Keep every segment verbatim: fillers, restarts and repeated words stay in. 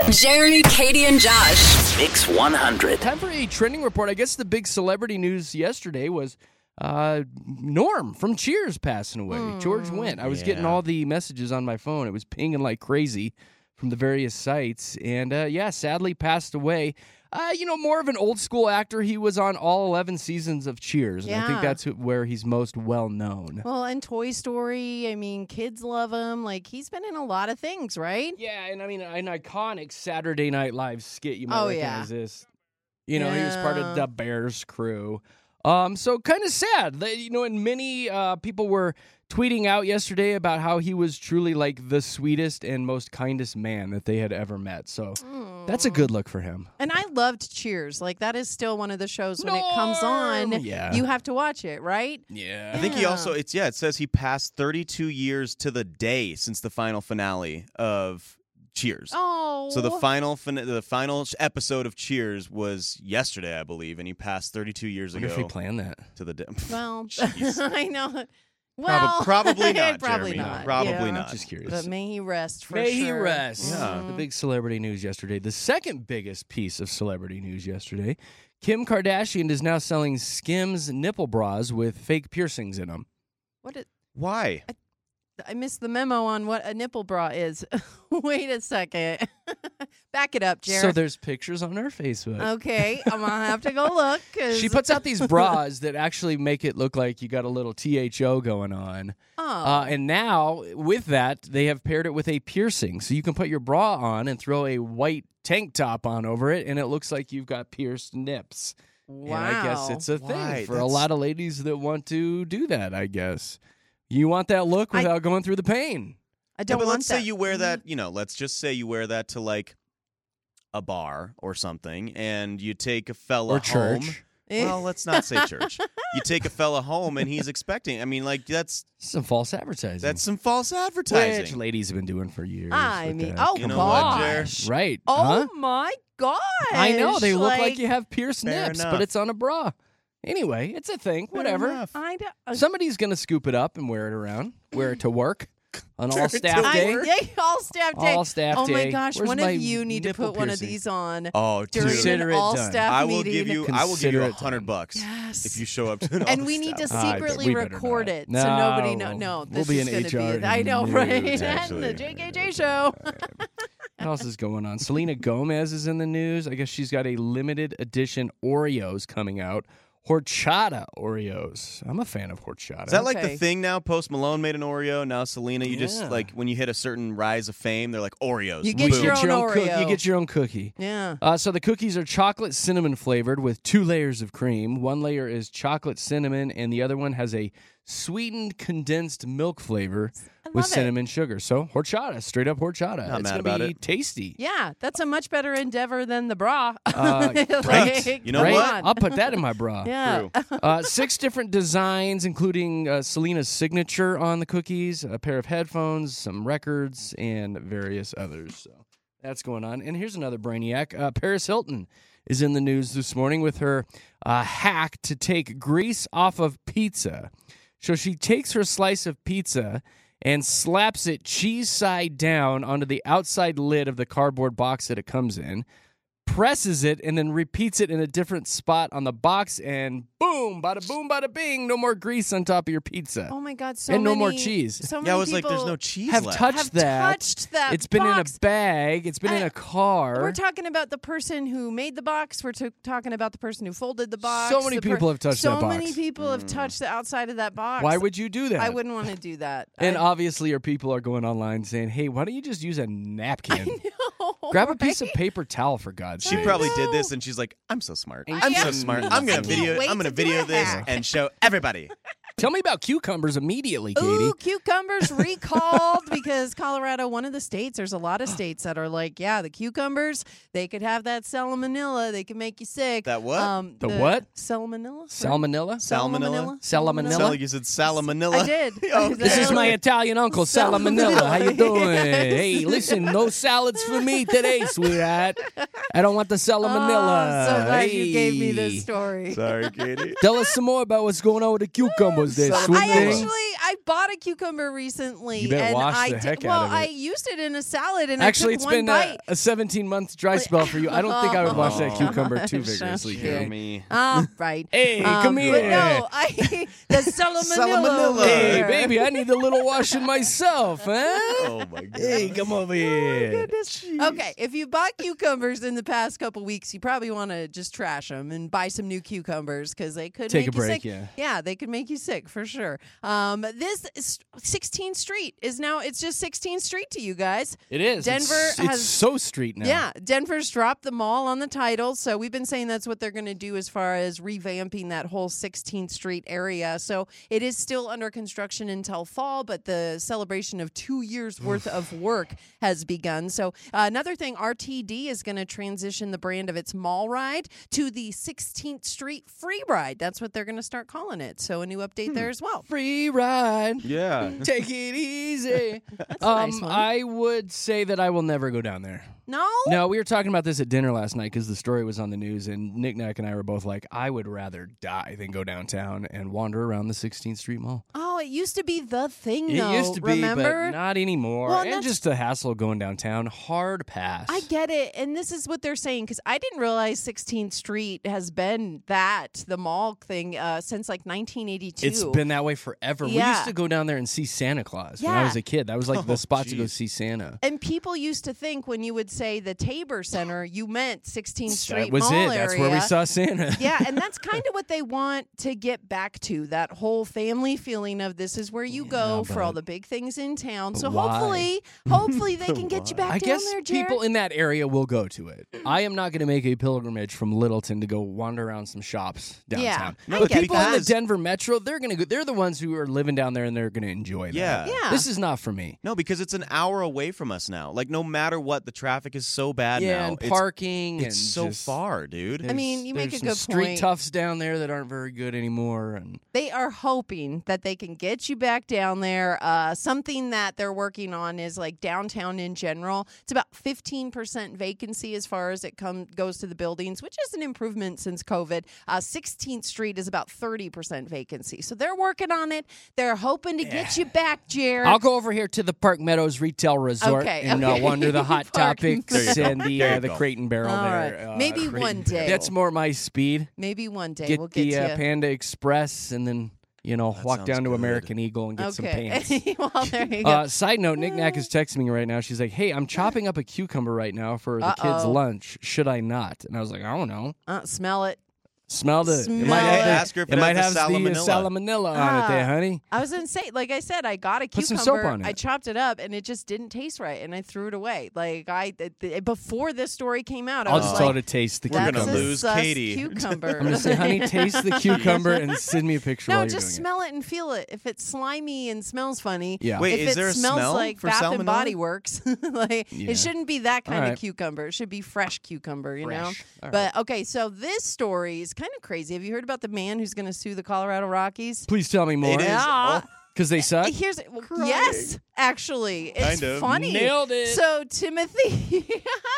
Jeremy, Katie, and Josh. Mix one hundred. Time for a trending report. I guess the big celebrity news yesterday was uh, Norm from Cheers passing away. Mm, George Wendt. I was yeah. getting all the messages on my phone. It was pinging like crazy from the various sites. And uh, yeah, sadly passed away. Uh, you know, more of an old school actor. He was on all eleven seasons of Cheers, and yeah. I think that's where he's most well known. Well, and Toy Story, I mean, kids love him. Like, he's been in a lot of things, right? Yeah, and I mean, an iconic Saturday Night Live skit. You might oh, recognize yeah. this. You know, yeah. he was part of the Bears crew. Um, so kind of sad. That, you know, and many uh, people were tweeting out yesterday about how he was truly like the sweetest and most kindest man that they had ever met. So mm. that's a good look for him. And I loved Cheers. Like, that is still one of the shows when Norm! it comes on, yeah. you have to watch it, right? Yeah. I think he also, it's yeah, it says he passed thirty-two years to the day since the final finale of Cheers. Oh. So the final fin- the final episode of Cheers was yesterday, I believe, and he passed thirty-two years I wonder ago. if he planned that. To the day. Well, Jeez. I know. Well, Prob- probably not, probably Jeremy. not. Probably yeah. not. Just curious. But may he rest for May sure. he rest. Yeah. The big celebrity news yesterday. The second biggest piece of celebrity news yesterday. Kim Kardashian is now selling Skims nipple bras with fake piercings in them. What? Did, Why? I, I missed the memo on what a nipple bra is. Wait a second. Back it up, Jared. So there's pictures on her Facebook. Okay, I'm gonna have to go look. 'Cause... She puts out these bras that actually make it look like you got a little T H O going on. Oh. Uh, and now, with that, they have paired it with a piercing. So you can put your bra on and throw a white tank top on over it, and it looks like you've got pierced nips. Wow. And I guess it's a thing Why? for a That's- lot of ladies that want to do that, I guess. You want that look I- without going through the pain. I Yeah, don't but want let's that. say you wear that, you know, let's just say you wear that to like a bar or something, and you take a fella Or church. home. Well, let's not say church. You take a fella home and he's expecting. I mean, like that's Some false advertising. that's some false advertising. Which ladies have been doing for years. I with mean, that. oh You know what, Jer? gosh. Right. Oh huh? my gosh. I know. They look like, like you have pierced Fair nips, enough. but it's on a bra. Anyway, it's a thing. Fair Whatever. enough. I don't. Somebody's going to scoop it up and wear it around. Wear it to work on all Turn it staff to day. work. I, yeah, all staff day. All staff oh my day. gosh, Where's one my of you need to nipple put one of piercing? these on Oh, during dude. Consider an it all done. staff I will meeting. give you. I will give you Consider a it hundred done. bucks Yes. if you show up to an and all we need to staff. Ah, secretly we better record not. it so nobody know. No. No, We'll this be is an gonna H R be. I know, news, right? And actually. the J K J show. What else is going on? Selena Gomez is in the news. I guess she's got a limited edition Oreos coming out. Horchata Oreos. I'm a fan of horchata. Is that like the Okay. thing now? Post Malone made an Oreo. Now Selena, you Yeah. just like when you hit a certain rise of fame, they're like Oreos. You get Boom. your Get own cook- Oreo. you get your own cookie. Yeah. Uh, so the cookies are chocolate cinnamon flavored with two layers of cream. One layer is chocolate cinnamon, and the other one has a sweetened condensed milk flavor I with love it. cinnamon sugar. So horchata, straight up horchata. Not it's mad gonna about be it. tasty. Yeah, that's a much better endeavor than the bra. Uh, Like, right. You know come what? on. I'll put that in my bra. Yeah. True. Uh, six different designs, including uh, Selena's signature on the cookies, a pair of headphones, some records, and various others. So that's going on. And here's another brainiac. Uh, Paris Hilton is in the news this morning with her uh, hack to take grease off of pizza. So she takes her slice of pizza and slaps it cheese side down onto the outside lid of the cardboard box that it comes in, presses it, and then repeats it in a different spot on the box, and boom, bada boom, bada bing, no more grease on top of your pizza. Oh my God! So And no many, more cheese. So many Yeah, I was like, people there's no cheese have left. touched have that. touched that It's been box. in a bag. It's been in I- a car. We're talking about the person who made the box. We're t- talking about the person who folded the box. So many the per- people have touched so that box. many people have touched the outside of that box. Why would you do that? I wouldn't want to do that. And I, obviously, your people are going online saying, "Hey, why don't you just use a napkin? know, Grab a piece of right? paper towel for God's She sake." probably know. did this, and she's like, "I'm so smart. I I'm so am. smart. I I'm gonna can't video. wait I'm gonna to do video a this hack." and show everybody." Tell me about cucumbers immediately, Katie. Ooh, cucumbers recalled because Colorado, one of the states, there's a lot of states that are like, yeah, the cucumbers, they could have that salmonella. They can make you sick. That what? Um, The what? Salmonella? Salmonella? Salmonella? Salmonella? Sound like you said salamanilla. I did. Oh, This is my Italian uncle, Salamanella. How you doing? Yes. Hey, listen, no salads for me today, sweetheart. I don't want the Oh, Salamanella. I'm so glad you gave me Hey. this story. Sorry, Katie. Tell us some more about what's going on with the cucumbers there, Salmonella. sweet I thing. actually, I bought a cucumber recently. You better and wash I the did- heck well, out of it. I used it in a salad, and Actually, I it's took one been bite. a, a seventeen-month dry spell for you. I don't think I would wash that Oh, cucumber too gosh. vigorously. Okay. Gary. Me. Ah, right. Hey, Um, come but here. no, I the salmonella. Salmonella. Hey, there. baby, I need a little washing myself, huh? Oh my god. Hey, come over here. Okay, if you bought cucumbers in the past couple weeks, you probably want to just trash them and buy some new cucumbers because they could Take make a break, you sick. yeah. Yeah, they could make you sick for sure. Um, this is sixteenth Street is now it's just sixteenth Street to you guys. It is. Denver it's, has- it's so street now. Yeah, Denver's dropped the mall on the title, so we've been saying that's what they're going to do as far as revamping that whole sixteenth Street area. So it is still under construction until fall, but the celebration of two years worth of work has begun. So uh, another thing, R T D is going to transition the brand of its mall ride to the sixteenth Street Free Ride. That's what they're going to start calling it. So a new update there as well. Free ride. Yeah. Take it easy. That's a um, nice one. I would say that I will never go down there. No? No, we were talking about this at dinner last night because the story was on the news, and Nick Nack and I were both like, I would rather die than go downtown and wander around the sixteenth Street Mall. Oh, it used to be the thing, It though. used to be, remember? but not anymore. Well, and that's- just the hassle of going downtown, hard pass. I get it. And this is what they're saying because I didn't realize sixteenth Street has been that, the mall thing, uh, since like nineteen eighty-two. It's been that way forever. We Yeah. used to go down there and see Santa Claus when I Yeah. was a kid. That was like Oh, the spot to go geez. see Santa. And people used to think when you would say the Tabor Center, you meant sixteenth Street That was Mall it. area. That's where we saw Santa. Yeah, and that's kind of what they want to get back to, that whole family feeling of this is where you go for all but- the big things in town. So why? hopefully, hopefully they can get you back I down guess there, Jared. people in that area will go to it. I am not going to make a pilgrimage from Littleton to go wander around some shops downtown. Yeah, I but get people in the that. Denver metro, they're going to go. They're the ones who are living down there, and they're going to enjoy that. Yeah. Yeah. This is not for me. No, because it's an hour away from us now. Like, no matter what, the traffic is so bad yeah, now. and It's- parking. It's, and so just- far, dude. I mean, you make there's a some good street point. toughs down there that aren't very good anymore, and They are hoping that they can get you back down there. Uh, something that they're working on is like downtown in general. It's about fifteen percent vacancy as far as it come, goes to the buildings, which is an improvement since COVID. Uh, sixteenth Street is about thirty percent vacancy. So they're working on it. They're hoping to get you back, Jared. I'll go over here to the Park Meadows Retail Resort Okay, and okay. uh, wander the Hot Park Topics There you go. and the There uh, you the go. Crate and Barrel All there. right. Uh, Maybe Crate one and- day. That's more my speed. Maybe one day Get we'll the get uh, you. Panda Express and then, you know, That walk sounds down to good. American Eagle and get some okay. pants. Well, there you go. Uh, side note, Nick Nack is texting me right now. She's like, hey, I'm chopping up a cucumber right now for the kids' Uh-oh. lunch. Should I not? And I was like, I don't know. Uh, smell it. Smelled it. Smell it might have, it. the- Ask her if it might has have the the uh, salmonella. salmonella on it there, Ah. honey. I was gonna say, like I said, I got a Put some cucumber. soap on it. I chopped it up, and it just didn't taste right, and I threw it away. Like I th- th- before this story came out, I I'll was just like, tell her to taste the We're "That's gonna a cucumber. lose sus Katie." cucumber. I'm going to say, honey, taste the cucumber and send me a picture No, while you're just doing smell it and feel it. If it's slimy and smells funny, Yeah. Wait, if is it there a smells smell like for Bath and salmonella? Body Works, like Yeah. it shouldn't be that kind All of right. cucumber. It should be fresh cucumber, you know. Fresh. All But okay, so this story is kind of crazy. Have you heard about the man who's going to sue the Colorado Rockies? it. Please tell me more. It is. Yeah. Because they suck? Here's yes, actually, it's Kind of. funny. Nailed it. So Timothy,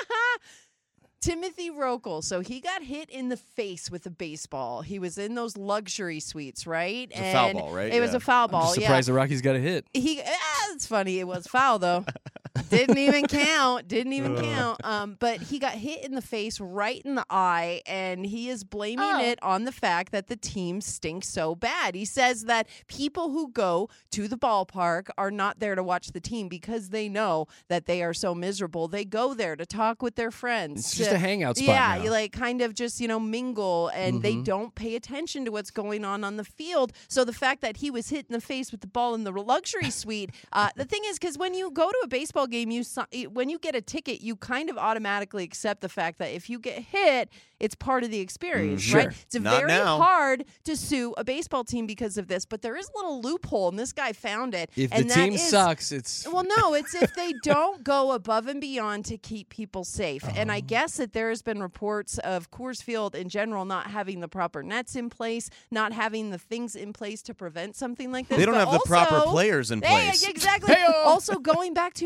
Timothy Rokel. So he got hit in the face with a baseball. He was in those luxury suites, right? It's a foul ball, right? It was Yeah. a foul I'm ball. just yeah. surprised the Rockies got a hit. He, ah, it's funny. It was foul though. Didn't even count. Didn't even count. Um, but he got hit in the face, right in the eye, and he is blaming Oh. it on the fact that the team stinks so bad. He says that people who go to the ballpark are not there to watch the team because they know that they are so miserable. They go there to talk with their friends. It's just to- a hangout spot Yeah, now. you like kind of just, you know, mingle, and they Mhm. don't pay attention to what's going on on the field. So the fact that he was hit in the face with the ball in the luxury suite, uh, the thing is, because when you go to a baseball game, you si- when you get a ticket, you kind of automatically accept the fact that if you get hit, it's part of the experience, Mm, right? sure. It's Not very now. hard to sue a baseball team because of this, but there is a little loophole, and this guy found it. If and the that team is- sucks, it's well, no, it's if they don't go above and beyond to keep people safe. And I guess that there has been reports of Coors Field in general not having the proper nets in place, not having the things in place to prevent something like this. They don't but have the proper also- players in Hey, place. exactly. Hey-o. Also, going back to again,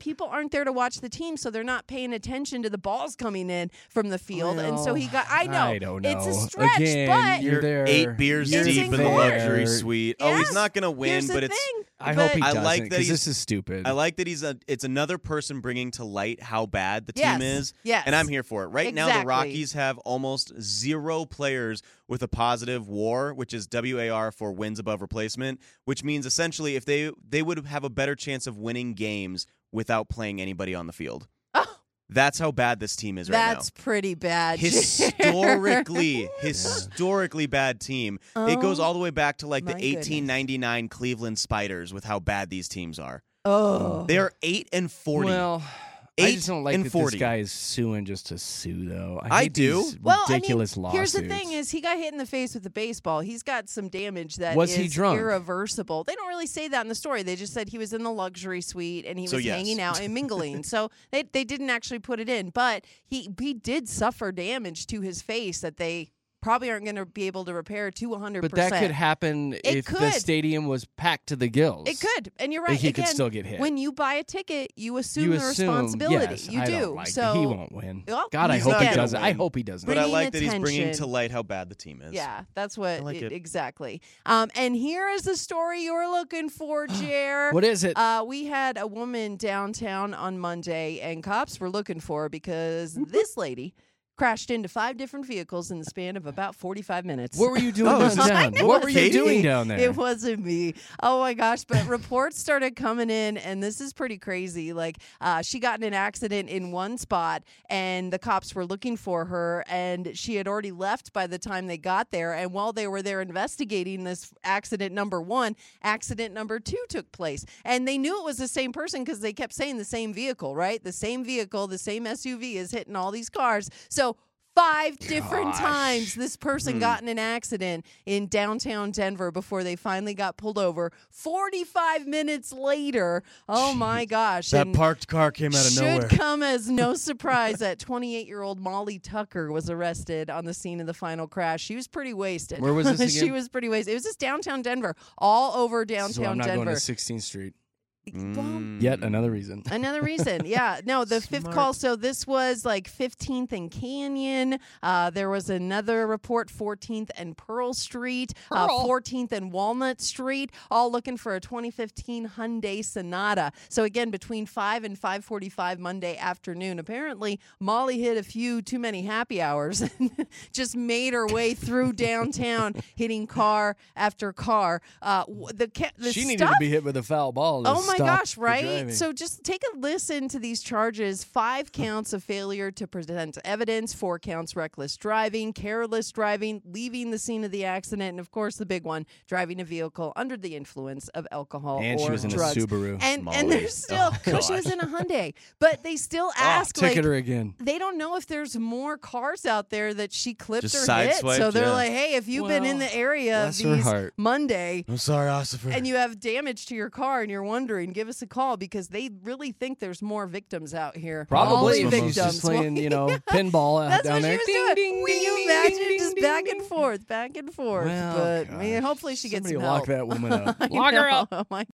people aren't there to watch the team, so they're not paying attention to the balls coming in from the field. And so he got, I know, I don't know. it's a stretch, Again, but you're You're there. eight beers It's deep in the in luxury there. suite. Oh, he's Yes. not going to win, Here's but the it's. thing. I but- hope he I doesn't. like that 'cause he's- this is stupid. I like that he's a. It's another person bringing to light how bad the team Yes. is, Yes. and I'm here for it. Right now, the Exactly. Rockies have almost zero players with a positive W A R, which is W A R for wins above replacement, which means essentially if they they would have a better chance of winning games without playing anybody on the field. Oh. That's how bad this team is right That's pretty bad. now. Historically, historically bad team. It goes Oh, all the way back to like the my eighteen ninety-nine Cleveland Spiders with how bad these teams are. Oh. They are eight and forty. Well, I Eight just don't like and that forty. this guy is suing just to sue, though. I hate do. these Well, ridiculous I mean, lawsuits. here's the thing: is he got hit in the face with a baseball. He's got some damage that Was is he drunk? irreversible. They don't really say that in the story. They just said he was in the luxury suite and he So was yes. hanging out and mingling. So they they didn't actually put it in, but he he did suffer damage to his face that they probably aren't going to be able to repair to one hundred But percent. that could happen if the could. stadium was packed to the gills. It could, and you're Like, right. he Again, could still get hit. When you buy a ticket, you assume You the assume, responsibility. yes, you I do. don't like so he won't win. Well, God, I he's hope not he gonna doesn't. I win. hope he doesn't. But I bringing like that he's bringing attention. to light how bad the team is. Yeah, that's what I like it. exactly. Um, and here is the story you're looking for, Jer. What is it? Uh, we had a woman downtown on Monday, and cops were looking for her because this lady crashed into five different vehicles in the span of about forty-five minutes. What were you doing Oh, is this- downtown? It What were you Katie? doing down there? It wasn't me. Oh my gosh. But reports started coming in, and this is pretty crazy. Like, uh, she got in an accident in one spot, and the cops were looking for her, and she had already left by the time they got there. And while they were there investigating this accident number one, accident number two took place. And they knew it was the same person because they kept saying the same vehicle, right? The same vehicle, the same S U V is hitting all these cars. So, Five different Gosh. times this person Hmm. got in an accident in downtown Denver before they finally got pulled over. forty-five minutes later, oh my gosh. That and parked car came out of should nowhere. come as no surprise that twenty-eight-year-old Molly Tucker was arrested on the scene of the final crash. She was pretty wasted. Where was this she again? was pretty wasted. It was just downtown Denver, all over downtown so I'm not Denver. going to sixteenth Street. Well, Mm. Yet another reason. Another reason, yeah. No, the fifth Smart. call. So this was like fifteenth and Canyon. Uh, there was another report, fourteenth and Pearl Street, uh, Pearl. fourteenth and Walnut Street, all looking for a twenty fifteen Hyundai Sonata. So again, between five and five forty-five Monday afternoon. Apparently, Molly hit a few too many happy hours and just made her way through downtown, hitting car after car. Uh, w- the ca- the She needed stuff to be hit with a foul ball. to Oh my stop gosh, the right? driving. So just take a listen to these charges. Five counts of failure to present evidence, four counts reckless driving, careless driving, leaving the scene of the accident, and of course the big one, driving a vehicle under the influence of alcohol and or she was in drugs. a Subaru. And Molly. and there's still Oh, no, she was gosh. in a Hyundai. But they still ask oh, like ticket her again. they don't know if there's more cars out there that she clipped Just or hit. sideswiped, So they're yeah. like, hey, if you've been in Well, the area of bless her these heart. Monday, I'm sorry, Ossifer. and you have damage to your car and you're wondering, give us a call because they really think there's more victims out here. Probably All if victims. she's just playing, you know, pinball out That's down what there. she was Ding, doing. ding, Can you ding, imagine ding, just ding, back ding. and forth, back and forth? Well, but man, gosh. hopefully she gets Somebody some lock help. that woman up. I Lock her know. up. Oh my